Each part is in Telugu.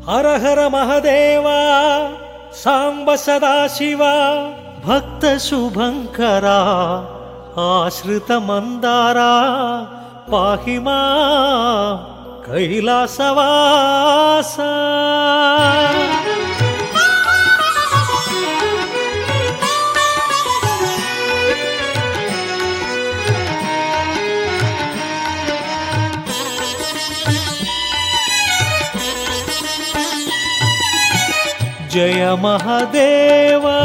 హర హర మహదేవా సాంబ సదాశివ భక్త శుభంకరా ఆశ్రిత మందారా పాహి మా కైలాసవాస. జయ మహదేవా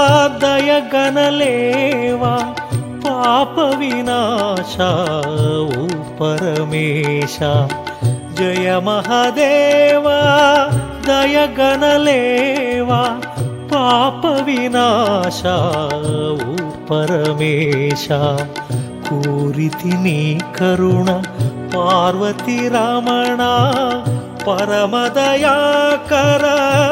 దయగణలేవా పాప వినాశ ఓ పరమేశ. జయ మహదేవా దయగణలేవా పాప వినాశ ఓ పరమేశ. కోరితి నీ కరుణ పార్వతి రమణ పరమదయాకర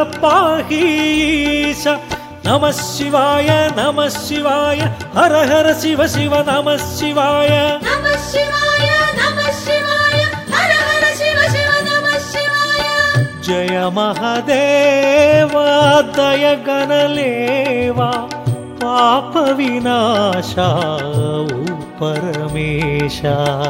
పాహీశ. నమ శివాయ నమ శివాయ హర హర శివ శివ నమ శివాయ. నమ శివాయ నమ శివాయ హర హర శివ శివ నమ శివాయ. జయ మహదేవా దయగణలేవా పాప వినాశ ఓ పరమేశ.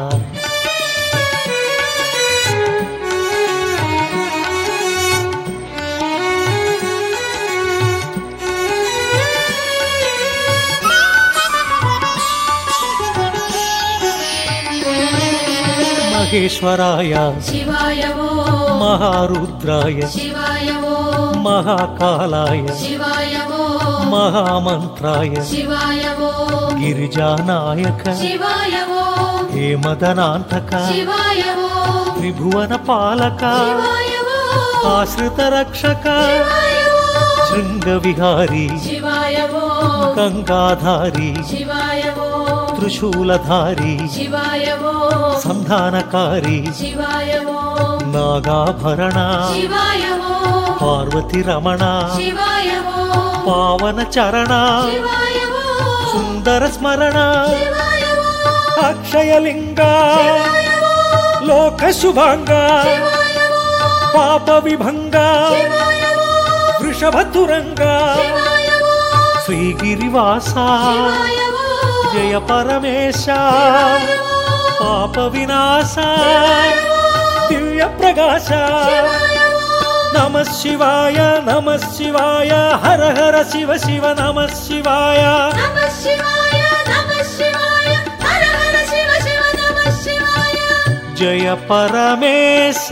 మహేశ్వరాయ శివాయ ఓం మహారుద్రాయ శివాయ ఓం మహాకాలాయ శివాయ ఓం మహామంత్రాయ శివాయ ఓం గిరిజానాయక శివాయ ఓం హేమదనాంతక శివాయ ఓం త్రిభువన పాలక శివాయ ఓం ఆశ్రిత రక్షక శివాయ ఓం శృంగ విహారీ శివాయ ఓం గంగాధారి శివాయ ఓం త్రిశూలధారి శివాయ ఓం సంధానకారి శివాయ ఓం నాగాభరణ శివాయ ఓం పార్వతి రమణ శివాయ ఓం పావన చరణ శివాయ ఓం సుందర స్మరణ శివాయ ఓం అక్షయలింగ శివాయ ఓం లోక శుభాంగ శివాయ ఓం పాప విభంగ శివాయ ఓం వృషభతురంగ శివాయ ఓం శ్రీగిరివాస శివాయ ఓం జయ పరమేశ శివాయ ఓం పాప వినాశ దివ్య ప్రకాశ. శివాయ ఓం నమ శివాయ నమ శివాయ హర హర శివ శివ నమ శివాయ. నమ శివాయ నమ శివాయ హర హర శివ శివ నమ శివాయ. జయ పరమేశ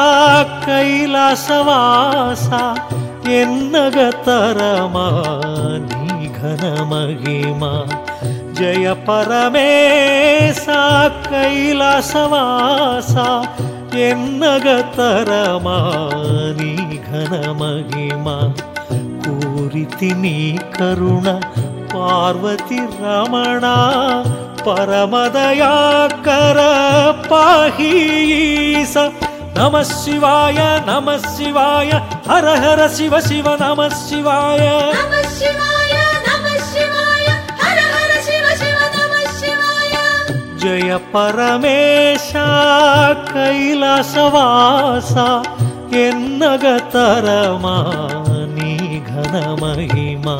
కైలాసవాస ఎన్నగతరమా నీ ఘన మహిమ. జయ పరమేశ కైలాసవాస ఎన్నగతరమా నీ ఘన మహిమ. కోరితి నీ కరుణ పార్వతి రమణ పరమదయాకర పాహీశ. నమ శివాయ నమ శివాయ హర హర శివ శివ నమ శివాయ. నమ శివాయ నమ శివాయ హర హర శివ శివ నమ శివాయ. జయ పరమేశ కైలాసవాస ఎన్నగతరమా నీ ఘన మహిమా.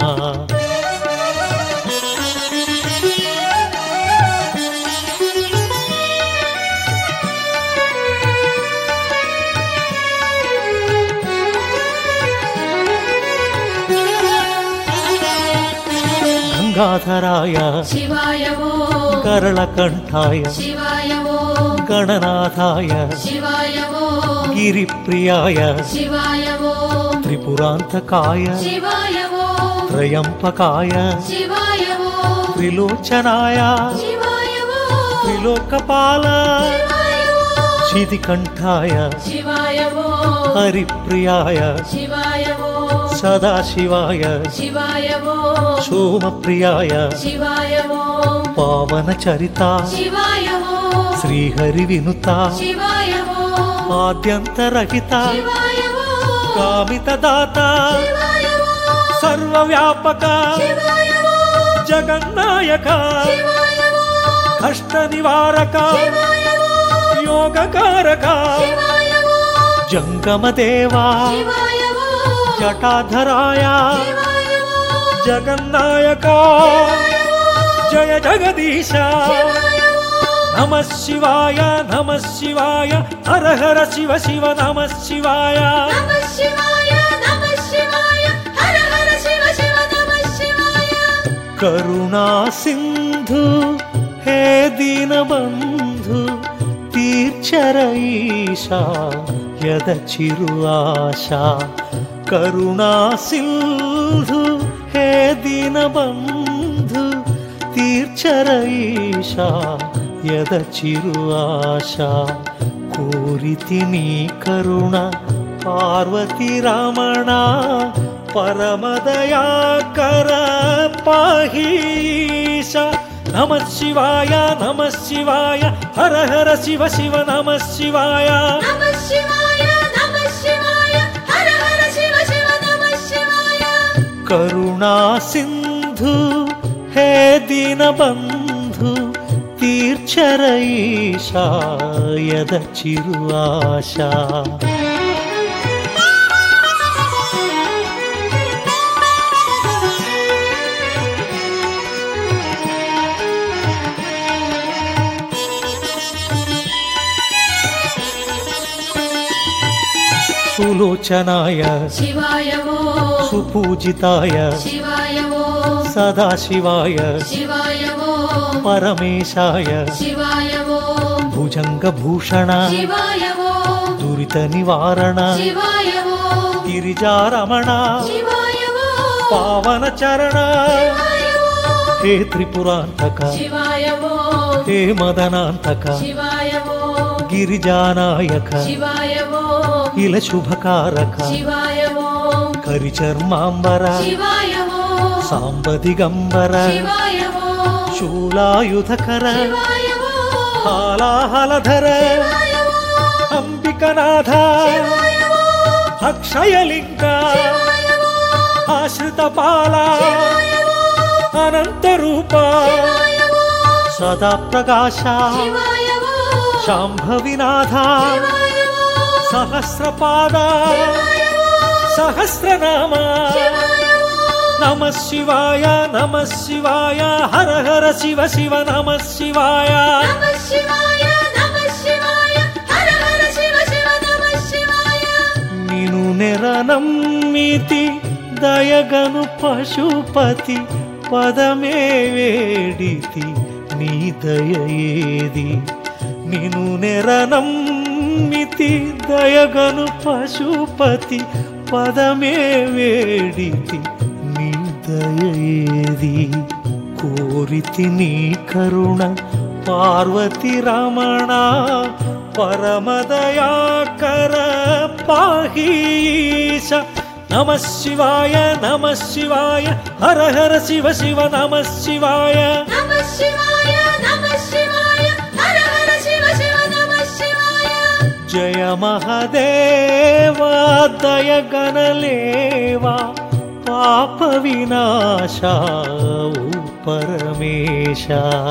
గంగాధరాయ శివాయ ఓం కరళకంఠాయ శివాయ ఓం గణనాథాయ శివాయ ఓం గిరిప్రియాయ శివాయ ఓం త్రిపురాంతకాయ శివాయ ఓం త్రయంపకాయ శివాయ ఓం త్రిలోచనాయ శివాయ ఓం త్రిలోకపాల శివాయ ఓం శితికంఠాయ శివాయ ఓం హరిప్రియాయ శివాయ ఓం సదాశివాయ శివాయ ఓం సోమప్రియాయ శివాయ ఓం పావన చరిత శివాయ ఓం శ్రీహరి వినుత శివాయ ఓం ఆద్యంతరహిత శివాయ ఓం కామిత దాత శివాయ ఓం సర్వవ్యాపక శివాయ ఓం జగన్నాయక శివాయ ఓం కష్ట నివారక శివాయ ఓం యోగకారక శివాయ ఓం జంగమదేవా శివాయ ఓం జటాధరాయ శివాయ ఓం జగన్నాయక జయ జగదీశ నమ శివాయ హర హర శివ శివ నమ శివాయ నమః శివాయ హర హర శివ శివ నమః శివాయ కరుణా సింధు హే దీనబంధు తీర్చర ఈశా యద చిరు ఆశ కరుణా సింధు హే దీనబంధు తీర్చర ఈశా యద చిరు ఆశ కోరితి నీ కరుణ పార్వతి రమణ పరమదయాకర పాహీశ నమ శివాయ హర హర శివ శివ నమ శివాయ నమః శివాయ హర హర శివ శివ నమః శివాయ కరుణా సింధు హే దీనబంధు తీర్చర ఈశా యద చిరు ఆశ సులోచనాయ శివాయ ఓం సుపూజితాయ శివాయ ఓం సదాశివాయ శివాయ ఓం పరమేశాయ శివాయ ఓం భుజంగభూషణ శివాయ ఓం దురిత నివారణ శివాయ ఓం గిరిజారమణ శివాయ ఓం పావన చరణ శివాయ ఓం హే త్రిపురాంతక శివాయ ఓం హే మదనాంతక శివాయ ఓం గిరిజానాయక శివాయ ఓం ఇల శుభకారక శివాయ ఓం కరిచర్మాంబర శివాయ ఓం సాంబ దిగంబర శివాయ ఓం శూలాయుధకర శివాయ ఓం హాలాహలధర శివాయ ఓం అంబికనాథ శివాయ ఓం అక్షయలింగ శివాయ ఓం ఆశ్రిత పాల శివాయ ఓం అనంత రూప శివాయ ఓం సదా ప్రకాశ శివాయ ఓం శాంభవినాథ శివాయ ఓం సహస్రపాద శివాయ ఓం సహస్రనామ శివాయ ఓం నమ శివాయ హర హర శివ శివ నమ శివాయ నమః శివాయ హర హర శివ శివ నమః శివాయ నిను నెరనమ్మితి దయగను పశుపతి పదమే వేడితి నీ దయేది నిను నెరనమ్మితి దయగను పశుపతి పదమే వేడితి నీ దయేది కోరితి నీ కరుణ పార్వతి రమణ పరమదయాకర పాహీశ నమ శివాయ హర హర శివ శివ నమ శివాయ నమః శివాయ హర హర శివ శివ నమః శివాయ జయ మహదేవా దయ గణలేవా పాప వినాశ ఓ పరమేశ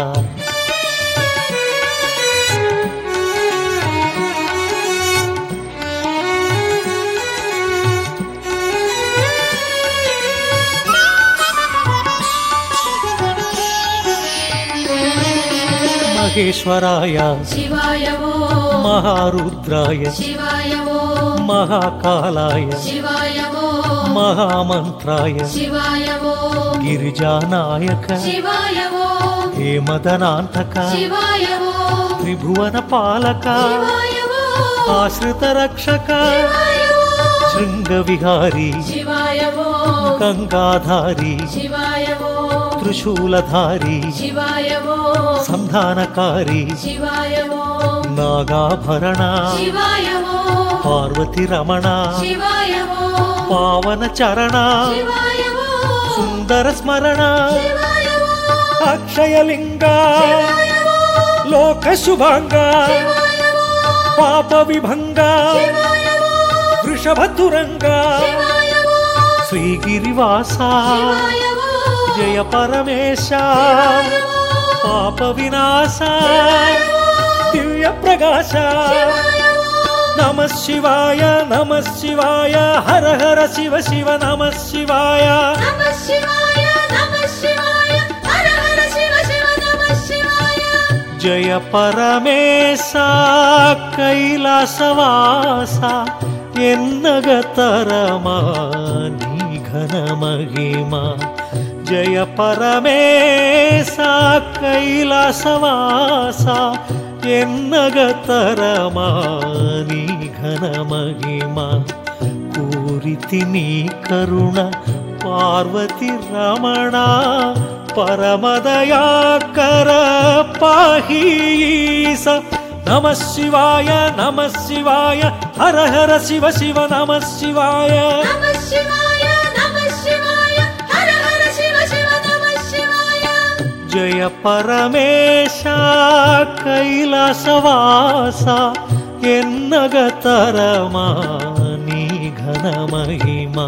మహేశ్వరాయ శివాయ ఓం మహారుద్రాయ శివాయ ఓం మహాకాలాయ శివాయ ఓం మహామంత్రాయ శివాయ ఓం గిరిజానాయక శివాయ ఓం హేమదనాంతక శివాయ ఓం త్రిభువన పాలక శివాయ ఓం ఆశ్రిత రక్షక శివాయ ఓం శృంగ విహారీ శివాయ ఓం గంగాధారి శివాయ ఓం త్రిశూలధారి శివాయ ఓం సంధానకారి శివాయ ఓం నాగాభరణ శివాయ ఓం పార్వతి రమణ శివాయ ఓం పావన చరణ శివాయ ఓం సుందర స్మరణ శివాయ ఓం అక్షయలింగ శివాయ ఓం లోక శుభాంగ శివాయ ఓం పాప విభంగ శివాయ ఓం వృషభతురంగ శివాయ ఓం శ్రీగిరివాస శివాయ ఓం జయ పరమేశ శివాయ ఓం పాప వినాశ శివాయ ఓం దివ్య ప్రకాశ శివాయ ఓం నమః శివాయ నమః శివాయ హర హర శివ శివ నమః శివాయ నమః శివాయ నమః శివాయ హర హర శివ శివ నమః శివాయ జయ పరమేశ కైలాసవాస ఎన్నగతరమా నీ ఘన మహిమ జయ పరమేశ కైలాసవాస ఎన్నగతరమా నీ ఘన మహిమ కోరితి నీ కరుణ పార్వతి రమణ పరమదయాకర పాహీస నమః శివాయ నమః శివాయ హర హర శివ శివ నమః శివాయ నమః శివాయ నమః శివాయ హర హర శివ శివ నమః శివాయ జయ పరమేశ కైలాసవాస ఎన్నగతరమా నీ ఘన మహిమా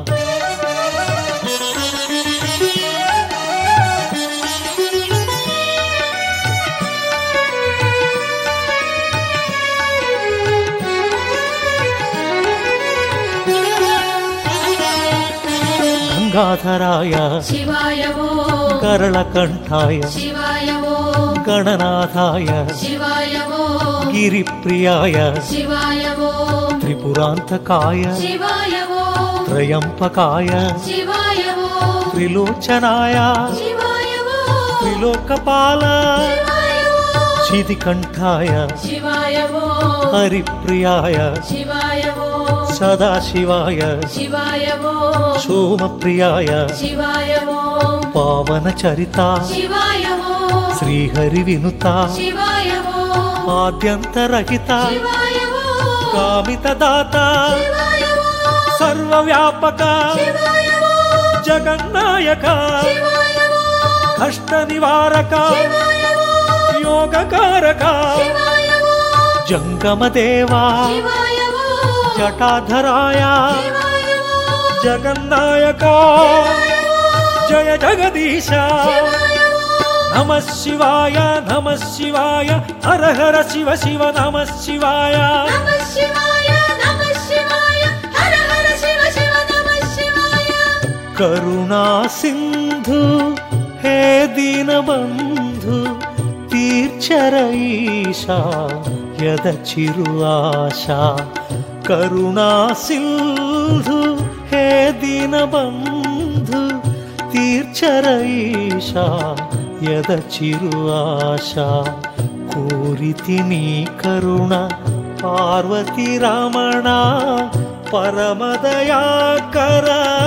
గంగాధరాయ శివాయ ఓం కరళకంఠాయ శివాయ ఓం గణనాథాయ శివాయ ఓం గిరిప్రియాయ శివాయ ఓం త్రిపురాంతకాయ శివాయ ఓం త్రయంపకాయ శివాయ ఓం త్రిలోచనాయ శివాయ ఓం త్రిలోకపాల శివాయ ఓం చిదికంఠాయ శివాయ ఓం హరిప్రియాయ శివాయ ఓం సదాశివాయ శివాయ ఓం సోమప్రియాయ శివాయ ఓం పావన చరిత శివాయ ఓం శ్రీహరి వినుత శివాయ ఓం ఆద్యంతరహిత శివాయ ఓం కామిత దాత శివాయ ఓం సర్వవ్యాపక శివాయ ఓం జగన్నాయక శివాయ ఓం కష్ట నివారక శివాయ ఓం యోగకారక శివాయ ఓం జంగమ దేవా శివాయ ఓం జటాధరాయ శివాయ ఓం జగన్నాయక జయ జగదీశ నమః శివాయ నమః శివాయ హర హర శివ శివ నమః శివాయ నమః శివాయ నమః శివాయ హర హర శివ శివ నమః శివాయ కరుణా సింధు హే దీనబంధు తీర్చరఈశా యద చిరు ఆశ కరుణా సింధు హే దీనబంధు తీర్చరఈశా యద చిరు ఆశ కోరితి నీ కరుణ పార్వతి రమణ పరమదయాకర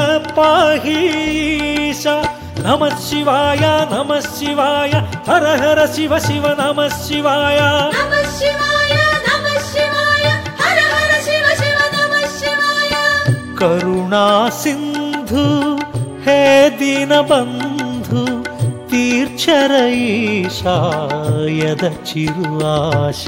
పాహీశ నమః శివాయ నమః శివాయ హర హర శివ శివ నమః శివాయ నమః శివాయ నమః శివాయ హర హర శివ శివ నమః శివాయ కరుణా సింధు హే దీనబంధు తీర్చరఈశా యద చిరు ఆశ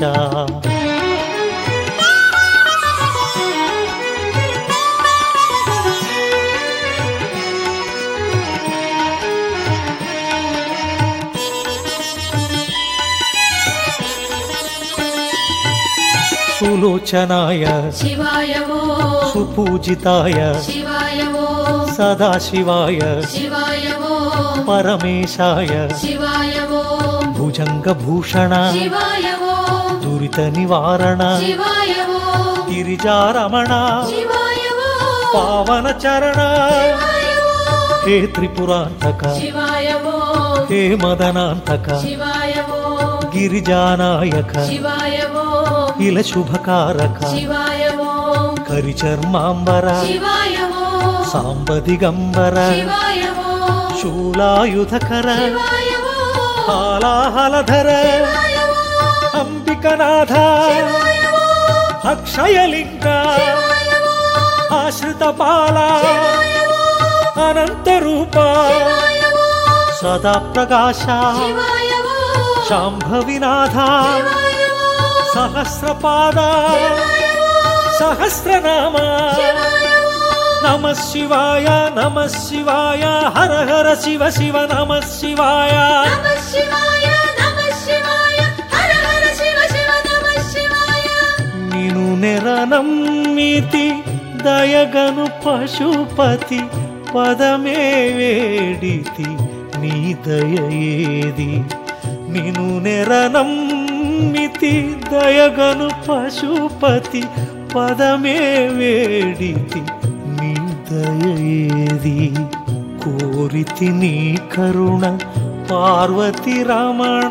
సులోచనాయ శివాయ ఓం సుపూజితాయ శివాయ ఓం సదాశివాయ శివాయ ఓం పరమేశాయ శివాయ ఓం భుజంగభూషణ శివాయ ఓం దురిత నివారణ శివాయ ఓం గిరిజారమణ శివాయ ఓం పావన చరణ శివాయ ఓం హే త్రిపురాంతక శివాయ ఓం హే మదనాంతక శివాయ ఓం గిరిజానాయక శివాయ ఓం ఇల శుభకారక శివాయ ఓం కరిచర్మాంబర శివాయ ఓం సాంబదిగంబర శివాయ ఓం శూలాయుధకర శివాయ ఓం హాలాహలధర శివాయ ఓం అంబికనాథ శివాయ ఓం అక్షయలింగ శివాయ ఓం ఆశ్రితపాల శివాయ ఓం అనంతరూప శివాయ ఓం సదా ప్రకాశ శివాయ ఓం శాంభవినాథ శివాయ ఓం సహస్రపాద శివాయ ఓం సహస్రనామ శివాయ ఓం నమః శివాయ నమః శివాయ హర హర శివ శివ నమః శివాయ నమః శివాయ నమః శివాయ హర హర శివ శివ నమః శివాయ నిను నెరనమ్మితి దయగను పశుపతి పదమే వేడితి నీ దయేది నిను నెరనమ్మితి దయగను పశుపతి పదమే వేడితి నీ దయేది కోరితి నీ కరుణ పార్వతి రమణ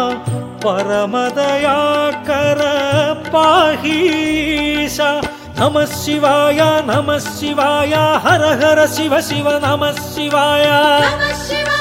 పరమదయాకర పాహీశ నమః శివాయ హర హర శివ శివ నమః శివాయ నమః శివాయ